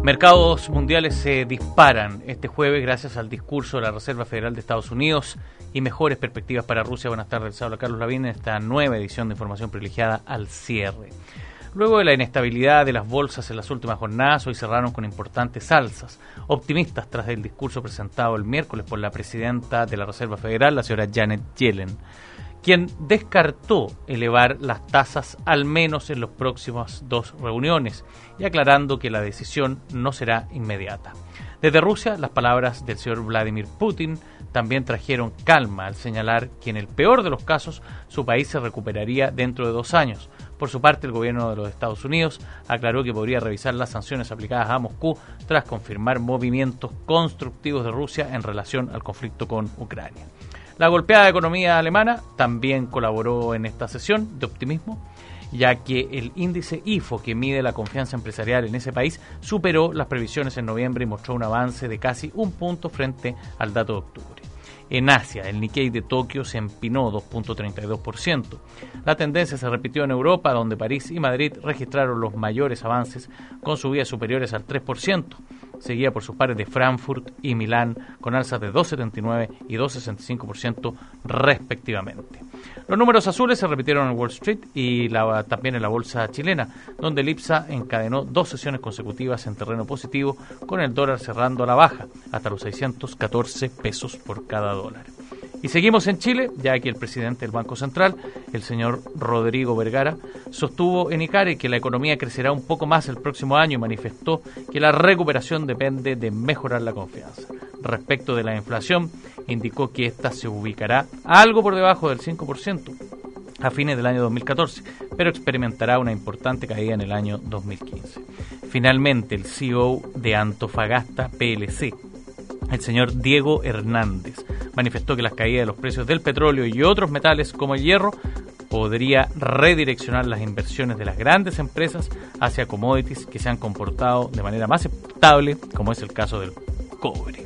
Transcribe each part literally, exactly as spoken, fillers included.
Mercados mundiales se disparan este jueves gracias al discurso de la Reserva Federal de Estados Unidos y mejores perspectivas para Rusia. Buenas tardes, les habla Carlos Lavín en esta nueva edición de Información Privilegiada al cierre. Luego de la inestabilidad de las bolsas en las últimas jornadas, hoy cerraron con importantes alzas, optimistas tras el discurso presentado el miércoles por la presidenta de la Reserva Federal, la señora Janet Yellen, quien descartó elevar las tasas al menos en las próximas dos reuniones y aclarando que la decisión no será inmediata. Desde Rusia, las palabras del señor Vladimir Putin también trajeron calma al señalar que en el peor de los casos su país se recuperaría dentro de dos años. Por su parte, el gobierno de los Estados Unidos aclaró que podría revisar las sanciones aplicadas a Moscú tras confirmar movimientos constructivos de Rusia en relación al conflicto con Ucrania. La golpeada economía alemana también colaboró en esta sesión de optimismo, ya que el índice I F O, que mide la confianza empresarial en ese país, superó las previsiones en noviembre y mostró un avance de casi un punto frente al dato de octubre. En Asia, el Nikkei de Tokio se empinó dos punto treinta y dos por ciento. La tendencia se repitió en Europa, donde París y Madrid registraron los mayores avances, con subidas superiores al tres por ciento. Seguida por sus pares de Frankfurt y Milán, con alzas de dos punto setenta y nueve por ciento y dos punto sesenta y cinco por ciento respectivamente. Los números azules se repitieron en Wall Street y la, también en la bolsa chilena, donde el IPSA encadenó dos sesiones consecutivas en terreno positivo, con el dólar cerrando a la baja, hasta los seiscientos catorce pesos por cada dólar. Y seguimos en Chile, ya que el presidente del Banco Central, el señor Rodrigo Vergara, sostuvo en ICARE que la economía crecerá un poco más el próximo año y manifestó que la recuperación depende de mejorar la confianza. Respecto de la inflación, indicó que ésta se ubicará algo por debajo del cinco por ciento a fines del año dos mil catorce, pero experimentará una importante caída en el año dos mil quince. Finalmente, el C E O de Antofagasta P L C, el señor Diego Hernández, manifestó que las caídas de los precios del petróleo y otros metales como el hierro podría redireccionar las inversiones de las grandes empresas hacia commodities que se han comportado de manera más estable, como es el caso del cobre.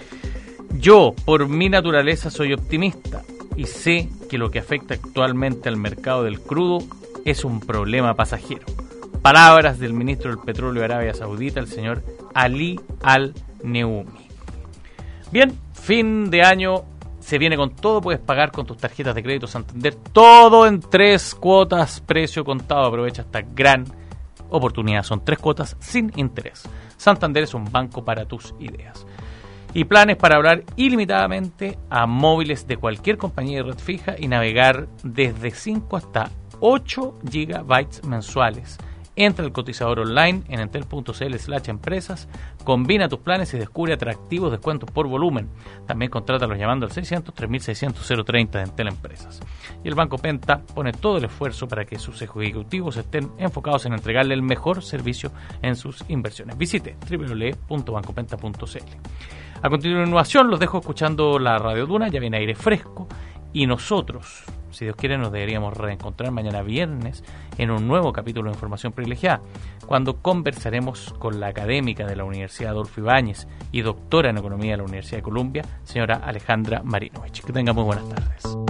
Yo, por mi naturaleza, soy optimista y sé que lo que afecta actualmente al mercado del crudo es un problema pasajero. Palabras del ministro del Petróleo de Arabia Saudita, el señor Ali Al-Neumi. Bien, fin de año, se viene con todo, puedes pagar con tus tarjetas de crédito Santander, todo en tres cuotas, precio contado, aprovecha esta gran oportunidad, son tres cuotas sin interés. Santander es un banco para tus ideas. Y planes para hablar ilimitadamente a móviles de cualquier compañía de red fija y navegar desde cinco hasta ocho gigabytes mensuales. Entra al cotizador online en entel.cl slash empresas, combina tus planes y descubre atractivos descuentos por volumen. También contrátalos llamando al seiscientos, tres mil seiscientos, cero treinta de Entel Empresas. Y el Banco Penta pone todo el esfuerzo para que sus ejecutivos estén enfocados en entregarle el mejor servicio en sus inversiones. Visite doble u doble u doble u punto banco penta punto c l. A continuación los dejo escuchando la Radio Duna, ya viene aire fresco y nosotros, si Dios quiere, nos deberíamos reencontrar mañana viernes en un nuevo capítulo de Información Privilegiada, cuando conversaremos con la académica de la Universidad Adolfo Ibáñez y doctora en Economía de la Universidad de Columbia, señora Alejandra Marinovich. Que tengan muy buenas tardes.